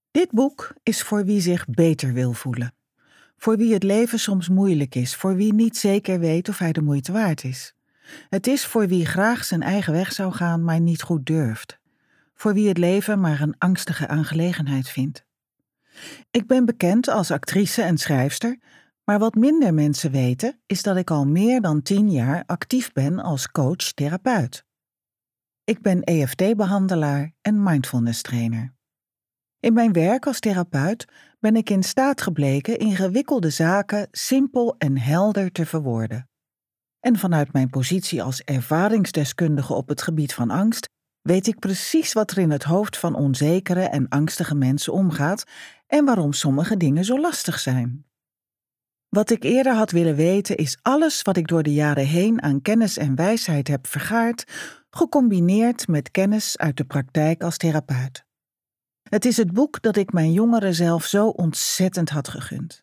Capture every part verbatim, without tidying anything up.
Dit boek is voor wie zich beter wil voelen. Voor wie het leven soms moeilijk is, voor wie niet zeker weet of hij de moeite waard is. Het is voor wie graag zijn eigen weg zou gaan, maar niet goed durft. Voor wie het leven maar een angstige aangelegenheid vindt. Ik ben bekend als actrice en schrijfster, maar wat minder mensen weten is dat ik al meer dan tien jaar actief ben als coach-therapeut. Ik ben E F T-behandelaar en mindfulness-trainer. In mijn werk als therapeut ben ik in staat gebleken ingewikkelde zaken simpel en helder te verwoorden. En vanuit mijn positie als ervaringsdeskundige op het gebied van angst weet ik precies wat er in het hoofd van onzekere en angstige mensen omgaat en waarom sommige dingen zo lastig zijn. Wat ik eerder had willen weten is alles wat ik door de jaren heen aan kennis en wijsheid heb vergaard, gecombineerd met kennis uit de praktijk als therapeut. Het is het boek dat ik mijn jongere zelf zo ontzettend had gegund.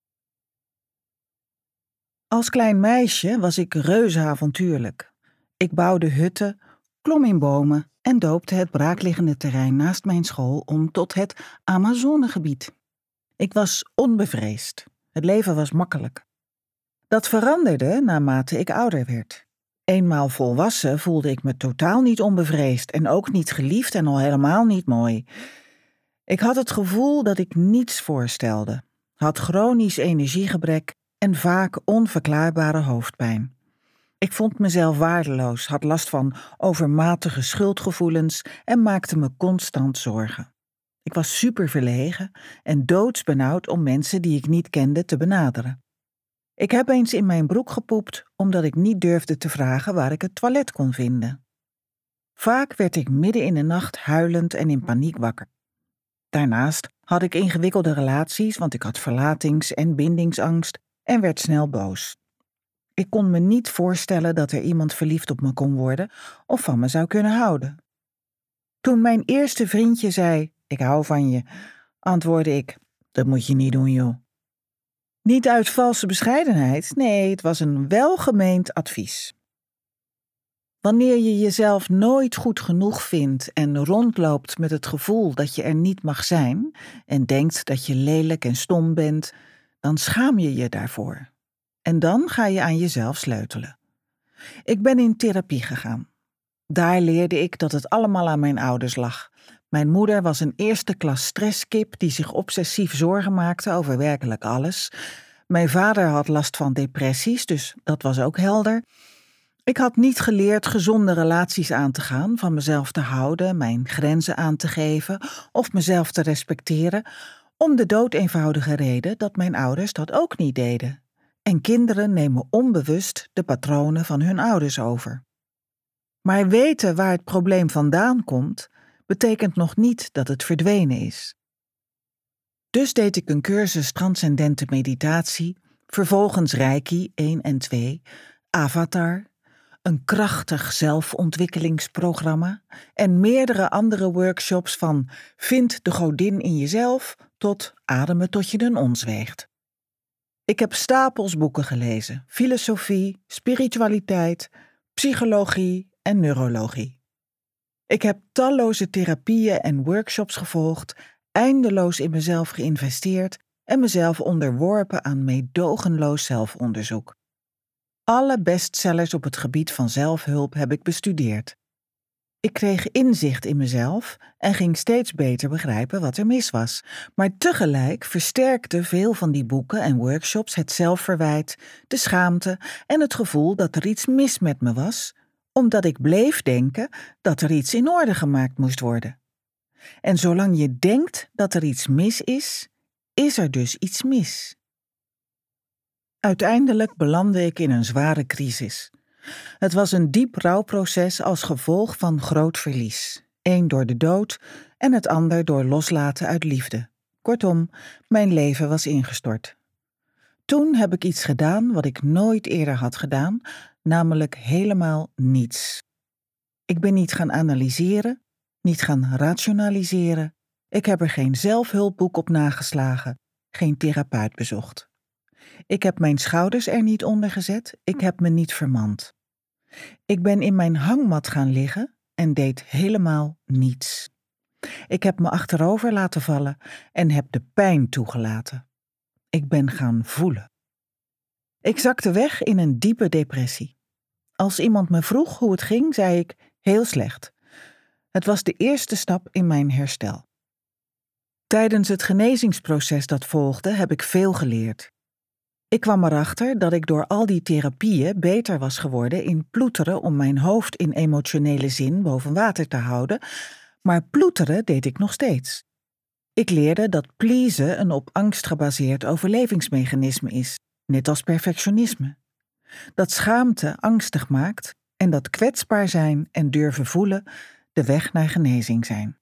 Als klein meisje was ik reuze avontuurlijk. Ik bouwde hutten, klom in bomen en doopte het braakliggende terrein naast mijn school om tot het Amazonegebied. Ik was onbevreesd. Het leven was makkelijk. Dat veranderde naarmate ik ouder werd. Eenmaal volwassen voelde ik me totaal niet onbevreesd en ook niet geliefd en al helemaal niet mooi. Ik had het gevoel dat ik niets voorstelde, had chronisch energiegebrek en vaak onverklaarbare hoofdpijn. Ik vond mezelf waardeloos, had last van overmatige schuldgevoelens en maakte me constant zorgen. Ik was super verlegen en doodsbenauwd om mensen die ik niet kende te benaderen. Ik heb eens in mijn broek gepoept omdat ik niet durfde te vragen waar ik het toilet kon vinden. Vaak werd ik midden in de nacht huilend en in paniek wakker. Daarnaast had ik ingewikkelde relaties, want ik had verlatings- en bindingsangst en werd snel boos. Ik kon me niet voorstellen dat er iemand verliefd op me kon worden of van me zou kunnen houden. Toen mijn eerste vriendje zei, ik hou van je, antwoordde ik, dat moet je niet doen, joh. Niet uit valse bescheidenheid, nee, het was een welgemeend advies. Wanneer je jezelf nooit goed genoeg vindt en rondloopt met het gevoel dat je er niet mag zijn en denkt dat je lelijk en stom bent, dan schaam je je daarvoor. En dan ga je aan jezelf sleutelen. Ik ben in therapie gegaan. Daar leerde ik dat het allemaal aan mijn ouders lag. Mijn moeder was een eerste klas stresskip die zich obsessief zorgen maakte over werkelijk alles. Mijn vader had last van depressies, dus dat was ook helder. Ik had niet geleerd gezonde relaties aan te gaan, van mezelf te houden, mijn grenzen aan te geven of mezelf te respecteren, om de doodeenvoudige reden dat mijn ouders dat ook niet deden. En kinderen nemen onbewust de patronen van hun ouders over. Maar weten waar het probleem vandaan komt, betekent nog niet dat het verdwenen is. Dus deed ik een cursus transcendente meditatie, vervolgens Reiki één en twee, Avatar, een krachtig zelfontwikkelingsprogramma en meerdere andere workshops van vind de godin in jezelf tot ademen tot je een ons weegt. Ik heb stapels boeken gelezen, filosofie, spiritualiteit, psychologie en neurologie. Ik heb talloze therapieën en workshops gevolgd, eindeloos in mezelf geïnvesteerd en mezelf onderworpen aan meedogenloos zelfonderzoek. Alle bestsellers op het gebied van zelfhulp heb ik bestudeerd. Ik kreeg inzicht in mezelf en ging steeds beter begrijpen wat er mis was. Maar tegelijk versterkten veel van die boeken en workshops het zelfverwijt, de schaamte en het gevoel dat er iets mis met me was, omdat ik bleef denken dat er iets in orde gemaakt moest worden. En zolang je denkt dat er iets mis is, is er dus iets mis. Uiteindelijk belandde ik in een zware crisis. Het was een diep rouwproces als gevolg van groot verlies. Eén door de dood en het ander door loslaten uit liefde. Kortom, mijn leven was ingestort. Toen heb ik iets gedaan wat ik nooit eerder had gedaan, namelijk helemaal niets. Ik ben niet gaan analyseren, niet gaan rationaliseren. Ik heb er geen zelfhulpboek op nageslagen, geen therapeut bezocht. Ik heb mijn schouders er niet onder gezet, ik heb me niet vermand. Ik ben in mijn hangmat gaan liggen en deed helemaal niets. Ik heb me achterover laten vallen en heb de pijn toegelaten. Ik ben gaan voelen. Ik zakte weg in een diepe depressie. Als iemand me vroeg hoe het ging, zei ik heel slecht. Het was de eerste stap in mijn herstel. Tijdens het genezingsproces dat volgde heb ik veel geleerd. Ik kwam erachter dat ik door al die therapieën beter was geworden in ploeteren om mijn hoofd in emotionele zin boven water te houden, maar ploeteren deed ik nog steeds. Ik leerde dat pleasen een op angst gebaseerd overlevingsmechanisme is, net als perfectionisme. Dat schaamte angstig maakt en dat kwetsbaar zijn en durven voelen de weg naar genezing zijn.